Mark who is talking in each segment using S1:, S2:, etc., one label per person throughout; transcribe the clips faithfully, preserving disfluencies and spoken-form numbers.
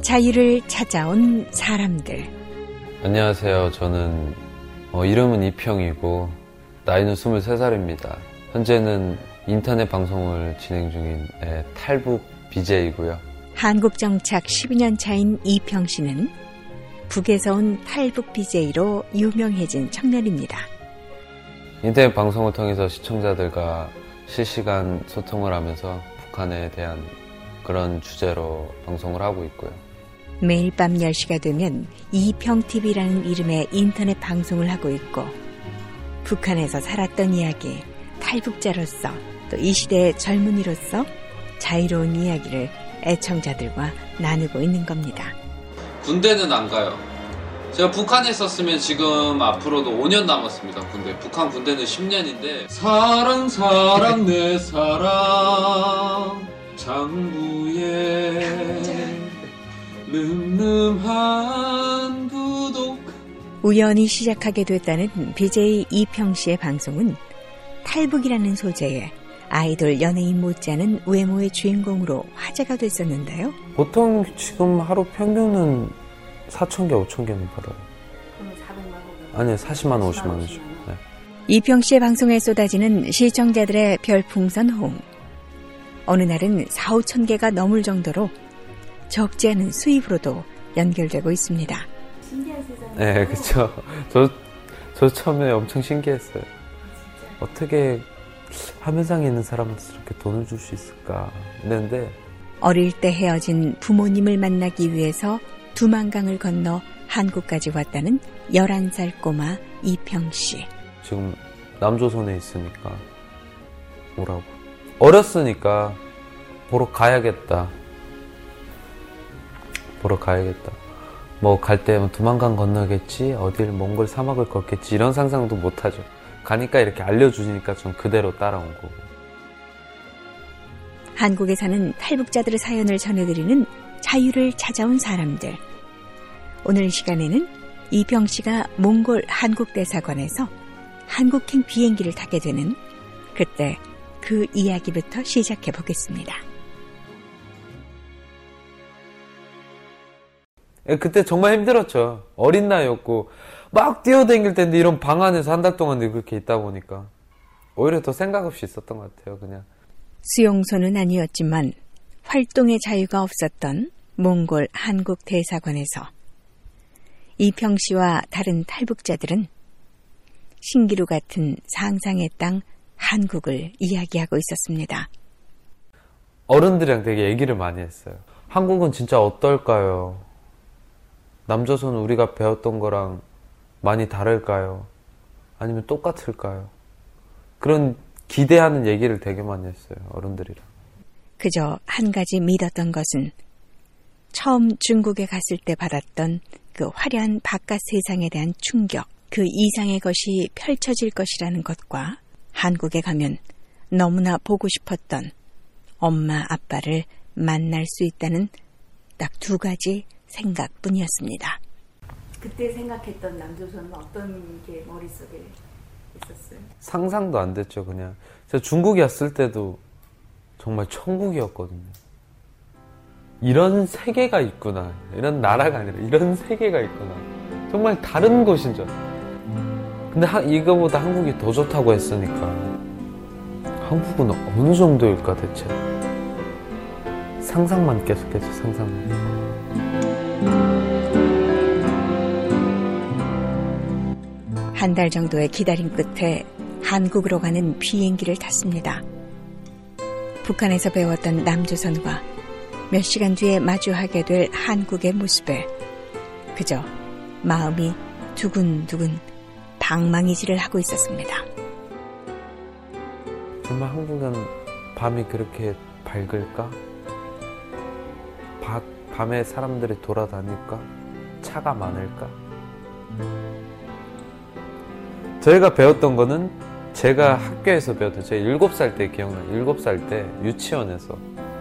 S1: 자유를 찾아온 사람들.
S2: 안녕하세요. 저는 어, 이름은 이평이고 나이는 스물세 살입니다. 현재는 인터넷 방송을 진행 중인 에, 탈북 비제이고요.
S1: 한국 정착 십이 년 차인 이평 씨는 북에서 온 탈북 비제이로 유명해진 청년입니다.
S2: 인터넷 방송을 통해서 시청자들과 실시간 소통을 하면서 북한에 대한 그런 주제로 방송을 하고 있고요.
S1: 매일 밤 열 시가 되면 이평티비라는 이름의 인터넷 방송을 하고 있고 북한에서 살았던 이야기, 탈북자로서 또 이 시대의 젊은이로서 자유로운 이야기를 애청자들과 나누고 있는 겁니다.
S2: 군대는 안 가요. 제가 북한에 있었으면 지금 앞으로도 오 년 남았습니다. 군대. 북한 군대는 십 년인데 사랑 사랑 내 사랑 장부에 늠름한 부독.
S1: 우연히 시작하게 됐다는 비제이 이평 씨의 방송은 탈북이라는 소재에 아이돌 연예인 못지않은 외모의 주인공으로 화제가 됐었는데요.
S2: 보통 지금 하루 평균은 사천 개, 오천 개는 받아요.
S3: 그러면 사백만 원?
S2: 아니요, 사십만 원, 오십만 원이죠. 네.
S1: 이평 씨의 방송에 쏟아지는 시청자들의 별풍선 호응. 어느 날은 사오천 개가 넘을 정도로 적지 않은 수입으로도 연결되고 있습니다.
S3: 신기한 세상이에요.
S2: 네, 그렇죠. 저, 저 처음에 엄청 신기했어요. 어떻게 화면상에 있는 사람한테 저렇게 돈을 줄 수 있을까 했는데
S1: 어릴 때 헤어진 부모님을 만나기 위해서 두만강을 건너 한국까지 왔다는 열한 살 꼬마 이평 씨.
S2: 지금 남조선에 있으니까 오라고. 어렸으니까 보러 가야겠다. 보러 가야겠다. 뭐 갈 때 두만강 건너겠지, 어딜 몽골 사막을 걷겠지 이런 상상도 못하죠. 가니까 이렇게 알려주시니까 전 그대로 따라온 거고.
S1: 한국에 사는 탈북자들의 사연을 전해드리는 자유를 찾아온 사람들. 오늘 이 시간에는 이평 씨가 몽골 한국대사관에서 한국행 비행기를 타게 되는 그때 그 이야기부터 시작해 보겠습니다.
S2: 그때 정말 힘들었죠. 어린 나이였고 막 뛰어다닐 텐데 이런 방 안에서 한 달 동안 그렇게 있다 보니까 오히려 더 생각 없이 있었던 것 같아요. 그냥
S1: 수용소는 아니었지만 활동의 자유가 없었던 몽골 한국 대사관에서 이평 씨와 다른 탈북자들은 신기루 같은 상상의 땅 한국을 이야기하고 있었습니다.
S2: 어른들이랑 되게 얘기를 많이 했어요. 한국은 진짜 어떨까요? 남조선은 우리가 배웠던 거랑 많이 다를까요? 아니면 똑같을까요? 그런 기대하는 얘기를 되게 많이 했어요. 어른들이랑.
S1: 그저 한 가지 믿었던 것은 처음 중국에 갔을 때 받았던 그 화려한 바깥 세상에 대한 충격, 그 이상의 것이 펼쳐질 것이라는 것과 한국에 가면 너무나 보고 싶었던 엄마, 아빠를 만날 수 있다는 딱 두 가지 생각뿐이었습니다.
S3: 그때 생각했던 남조선은 어떤 게 머릿속에 있었어요?
S2: 상상도 안 됐죠. 그냥 제가 중국에 왔을 때도 정말 천국이었거든요. 이런 세계가 있구나, 이런 나라가 아니라 이런 세계가 있구나, 정말 다른 곳인 줄. 근데 하, 이거보다 한국이 더 좋다고 했으니까 한국은 어느 정도일까 대체. 상상만 계속했죠. 상상만.
S1: 한 달 정도의 기다림 끝에 한국으로 가는 비행기를 탔습니다. 북한에서 배웠던 남조선과 몇 시간 뒤에 마주하게 될 한국의 모습에 그저 마음이 두근두근 방망이질을 하고 있었습니다.
S2: 정말 한국은 밤이 그렇게 밝을까? 바, 밤에 사람들이 돌아다닐까? 차가 많을까? 저희가 배웠던 거는 제가 학교에서 배웠던, 제가 일곱 살 때 기억나요. 일곱 살 때 유치원에서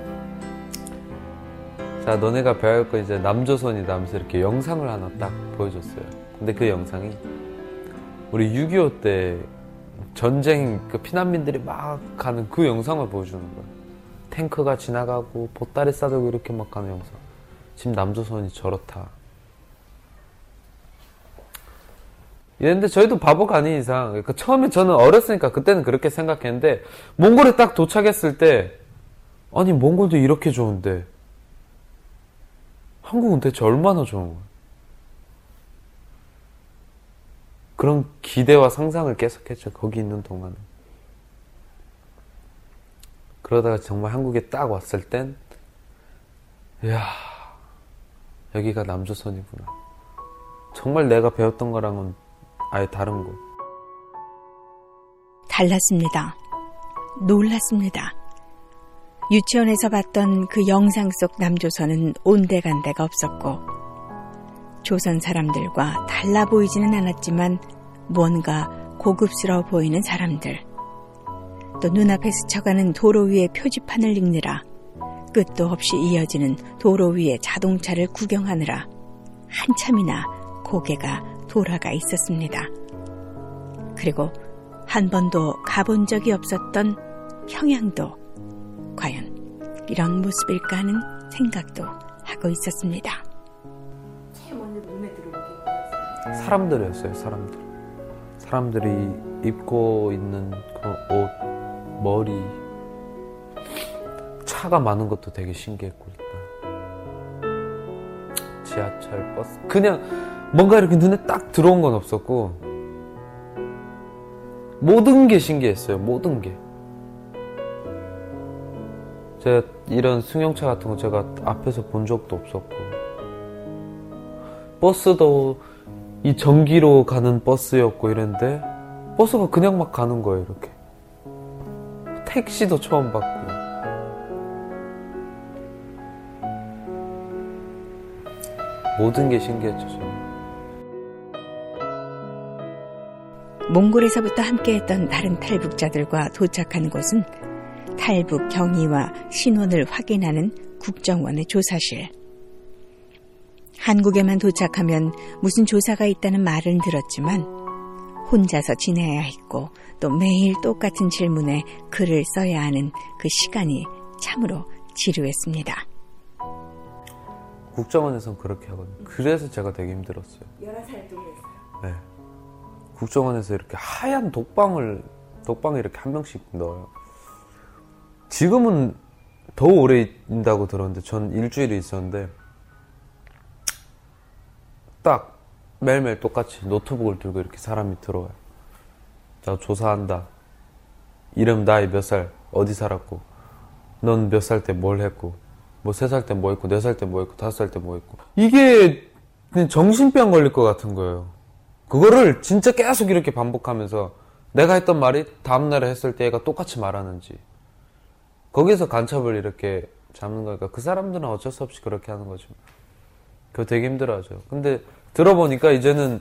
S2: 자, 너네가 배워야 할 거 이제 남조선이다 하면서 이렇게 영상을 하나 딱 보여줬어요. 근데 그 영상이 우리 육이오 때 전쟁 그 피난민들이 막 가는 그 영상을 보여주는 거예요. 탱크가 지나가고 보따리 싸들고 이렇게 막 가는 영상. 지금 남조선이 저렇다. 이랬는데 저희도 바보가 아닌 이상, 그러니까 처음에 저는 어렸으니까 그때는 그렇게 생각했는데 몽골에 딱 도착했을 때 아니 몽골도 이렇게 좋은데 한국은 대체 얼마나 좋은 거야? 그런 기대와 상상을 계속했죠. 거기 있는 동안은. 그러다가 정말 한국에 딱 왔을 땐 이야 여기가 남조선이구나. 정말 내가 배웠던 거랑은 아예 다른 곳.
S1: 달랐습니다. 놀랐습니다. 유치원에서 봤던 그 영상 속 남조선은 온데간데가 없었고 조선 사람들과 달라 보이지는 않았지만 뭔가 고급스러워 보이는 사람들, 또 눈앞에 스쳐가는 도로 위의 표지판을 읽느라 끝도 없이 이어지는 도로 위의 자동차를 구경하느라 한참이나 고개가 돌아가 있었습니다. 그리고 한 번도 가본 적이 없었던 평양도 과연 이런 모습일까 하는 생각도 하고 있었습니다.
S3: 제일 먼저 눈에 들어오게 뭐였어요?
S2: 사람들이었어요. 사람들. 사람들이 입고 있는 그런 옷, 머리, 차가 많은 것도 되게 신기했고 일단 지하철, 버스 그냥 뭔가 이렇게 눈에 딱 들어온 건 없었고 모든 게 신기했어요. 모든 게. 제가 이런 승용차 같은 거 제가 앞에서 본 적도 없었고 버스도 이 전기로 가는 버스였고 이랬는데 버스가 그냥 막 가는 거예요. 이렇게. 택시도 처음 봤고 모든 게 신기했죠. 저는.
S1: 몽골에서부터 함께했던 다른 탈북자들과 도착한 곳은 탈북 경위와 신원을 확인하는 국정원의 조사실. 한국에만 도착하면 무슨 조사가 있다는 말은 들었지만 혼자서 지내야 했고 또 매일 똑같은 질문에 글을 써야 하는 그 시간이 참으로 지루했습니다.
S2: 국정원에서는 그렇게 하거든요. 그래서 제가 되게 힘들었어요.
S3: 열한 살 동안 했어요.
S2: 네. 국정원에서 이렇게 하얀 독방을 독방에 이렇게 한 명씩 넣어요. 지금은 더 오래 있다고 들었는데 전 일주일이 있었는데 딱 매일매일 똑같이 노트북을 들고 이렇게 사람이 들어와요. 자, 조사한다. 이름, 나이 몇 살, 어디 살았고, 넌 몇 살 때 뭘 했고, 뭐 세 살 때 뭐 했고, 네 살 때 뭐 했고, 다섯 살 때 뭐 했고. 이게 그냥 정신병 걸릴 것 같은 거예요. 그거를 진짜 계속 이렇게 반복하면서 내가 했던 말이 다음날에 했을 때 얘가 똑같이 말하는지 거기에서 간첩을 이렇게 잡는 거니까 그 사람들은 어쩔 수 없이 그렇게 하는 거죠. 그거 되게 힘들어하죠. 근데 들어보니까 이제는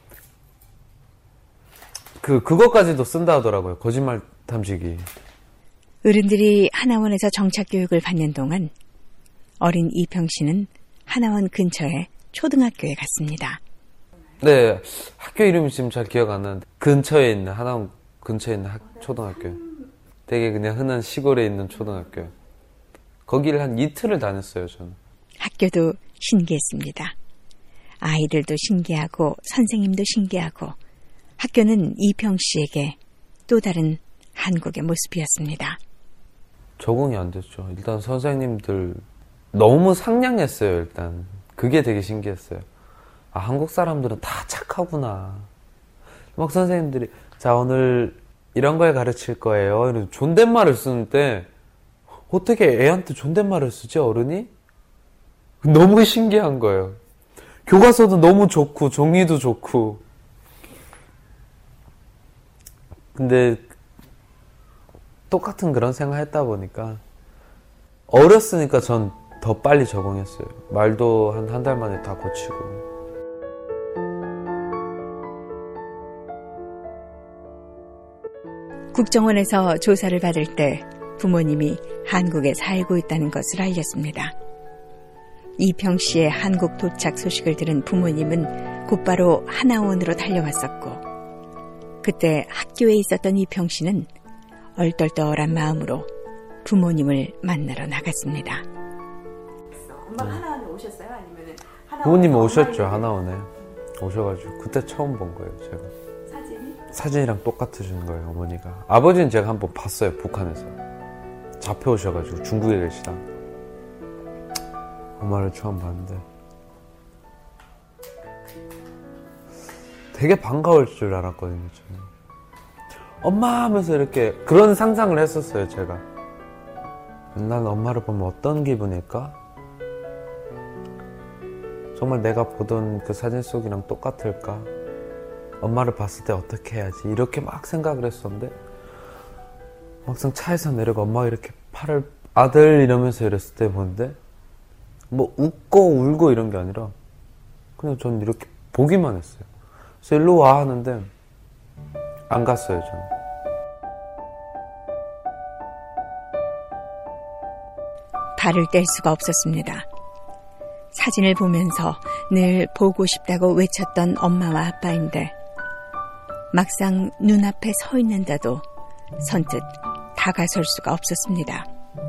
S2: 그, 그것까지도 쓴다 하더라고요. 거짓말 탐지기.
S1: 어른들이 하나원에서 정착교육을 받는 동안 어린 이평 씨는 하나원 근처의 초등학교에 갔습니다.
S2: 네, 학교 이름이 지금 잘 기억 안 나는데 근처에 있는 하나원 근처에 있는 학, 초등학교. 되게 그냥 흔한 시골에 있는 초등학교. 거기를 한 이틀을 다녔어요, 저는.
S1: 학교도 신기했습니다. 아이들도 신기하고 선생님도 신기하고 학교는 이평 씨에게 또 다른 한국의 모습이었습니다.
S2: 적응이 안 됐죠. 일단 선생님들 너무 상냥했어요, 일단. 그게 되게 신기했어요. 아, 한국 사람들은 다 착하구나. 막 선생님들이 자, 오늘 이런 걸 가르칠 거예요. 이런 존댓말을 쓰는데 어떻게 애한테 존댓말을 쓰지, 어른이? 너무 신기한 거예요. 교과서도 너무 좋고 종이도 좋고. 근데 똑같은 그런 생각 했다 보니까 어렸으니까 전 더 빨리 적응했어요. 말도 한 한 달 만에 다 고치고.
S1: 국정원에서 조사를 받을 때 부모님이 한국에 살고 있다는 것을 알렸습니다. 이평 씨의 한국 도착 소식을 들은 부모님은 곧바로 하나원으로 달려왔었고 그때 학교에 있었던 이평 씨는 얼떨떨한 마음으로 부모님을 만나러 나갔습니다.
S3: 엄마가 네. 하나원에 오셨어요? 아니면은 하나원
S2: 부모님 오셨죠. 하나원에 오셔가지고 그때 처음 본 거예요. 제가
S3: 사진이?
S2: 사진이랑 똑같으신 거예요. 어머니가. 아버지는 제가 한번 봤어요. 북한에서 잡혀오셔가지고 중국에 계시다. 엄마를 처음 봤는데 되게 반가울 줄 알았거든요. 저는. 엄마 하면서 이렇게 그런 상상을 했었어요. 제가 난 엄마를 보면 어떤 기분일까? 정말 내가 보던 그 사진 속이랑 똑같을까? 엄마를 봤을 때 어떻게 해야지? 이렇게 막 생각을 했었는데 막상 차에서 내려가 엄마가 이렇게 팔을 아들 이러면서 이랬을 때 보는데 뭐 웃고 울고 이런 게 아니라 그냥 전 이렇게 보기만 했어요. 그래서 일로 와 하는데 안 갔어요. 저는.
S1: 발을 뗄 수가 없었습니다. 사진을 보면서 늘 보고 싶다고 외쳤던 엄마와 아빠인데 막상 눈앞에 서 있는데도 선뜻 다가설 수가 없었습니다.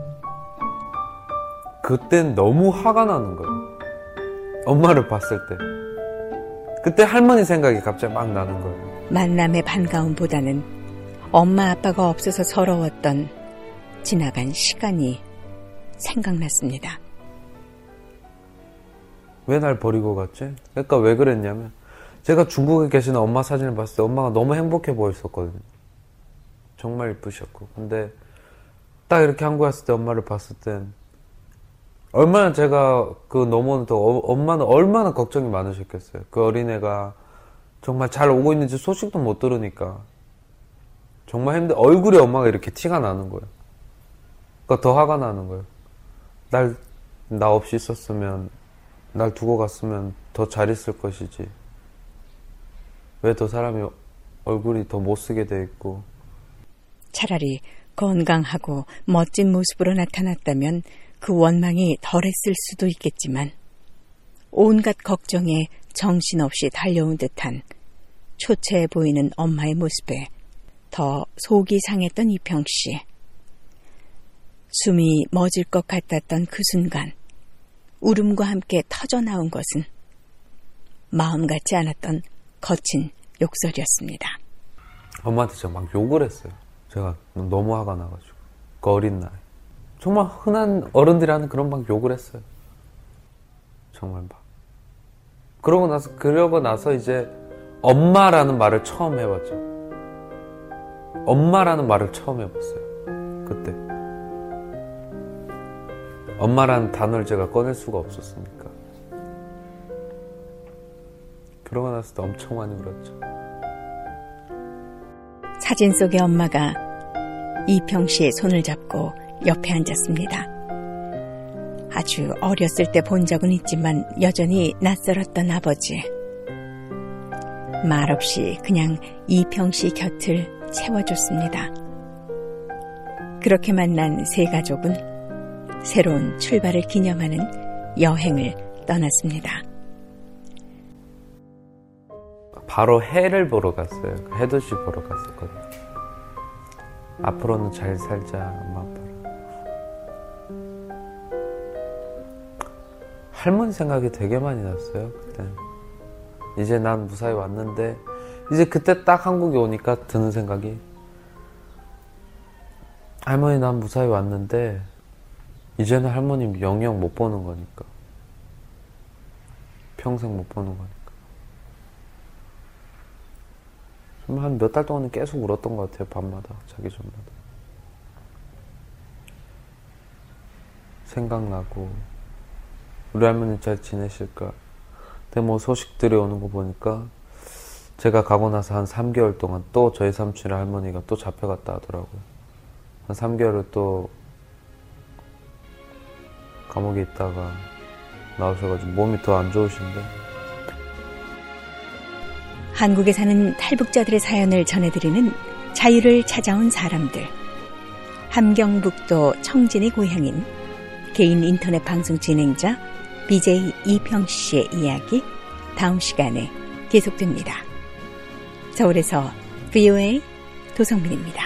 S2: 그땐 너무 화가 나는 거예요. 엄마를 봤을 때. 그때 할머니 생각이 갑자기 막 나는 거예요.
S1: 만남의 반가움보다는 엄마 아빠가 없어서 서러웠던 지나간 시간이 생각났습니다.
S2: 왜 날 버리고 갔지? 그러니까 왜 그랬냐면 제가 중국에 계시는 엄마 사진을 봤을 때 엄마가 너무 행복해 보였었거든요. 정말 이쁘셨고. 근데 딱 이렇게 한국에 왔을 때 엄마를 봤을 땐 얼마나 제가 그 넘어오는 또 엄마는 얼마나 걱정이 많으셨겠어요. 그 어린애가 정말 잘 오고 있는지 소식도 못 들으니까 정말 힘들. 얼굴에 엄마가 이렇게 티가 나는 거예요. 그러니까 더 화가 나는 거예요. 날 나 없이 있었으면 날 두고 갔으면 더 잘 있을 것이지. 왜 더 사람이 얼굴이 더 못쓰게 돼 있고.
S1: 차라리 건강하고 멋진 모습으로 나타났다면 그 원망이 덜했을 수도 있겠지만 온갖 걱정에 정신없이 달려온 듯한 초췌해 보이는 엄마의 모습에 더 속이 상했던 이평씨. 숨이 멎을 것 같았던 그 순간 울음과 함께 터져나온 것은 마음 같지 않았던 거친 욕설이었습니다.
S2: 엄마한테 제가 막 욕을 했어요. 제가 너무 화가 나가지고. 그 어린 나이. 정말 흔한 어른들이 하는 그런 막 욕을 했어요. 정말 막. 그러고 나서, 그러고 나서 이제 엄마라는 말을 처음 해봤죠. 엄마라는 말을 처음 해봤어요. 그때. 엄마라는 단어를 제가 꺼낼 수가 없었으니까. 그러고 나서 또 엄청 많이 울었죠.
S1: 사진 속의 엄마가 이평 씨의 손을 잡고 옆에 앉았습니다. 아주 어렸을 때 본 적은 있지만 여전히 낯설었던 아버지. 말없이 그냥 이평 씨 곁을 채워줬습니다. 그렇게 만난 세 가족은 새로운 출발을 기념하는 여행을 떠났습니다.
S2: 바로 해를 보러 갔어요. 해돋이 보러 갔었거든요. 앞으로는 잘 살자, 엄마 아빠랑. 할머니 생각이 되게 많이 났어요, 그때. 이제 난 무사히 왔는데, 이제 그때 딱 한국에 오니까 드는 생각이, 할머니 난 무사히 왔는데, 이제는 할머니 영영 못 보는 거니까. 평생 못 보는 거니까. 한 몇 달 동안은 계속 울었던 것 같아요. 밤마다, 자기 전마다. 생각나고 우리 할머니 잘 지내실까. 근데 뭐 소식들이 오는 거 보니까 제가 가고 나서 한 삼 개월 동안 또 저희 삼촌이랑 할머니가 또 잡혀갔다 하더라고요. 한 삼 개월을 또 감옥에 있다가 나오셔가지고 몸이 더 안 좋으신데.
S1: 한국에 사는 탈북자들의 사연을 전해드리는 자유를 찾아온 사람들. 함경북도 청진이 고향인 개인 인터넷 방송 진행자 비제이 이평 씨의 이야기 다음 시간에 계속됩니다. 서울에서 브이오에이 도성민입니다.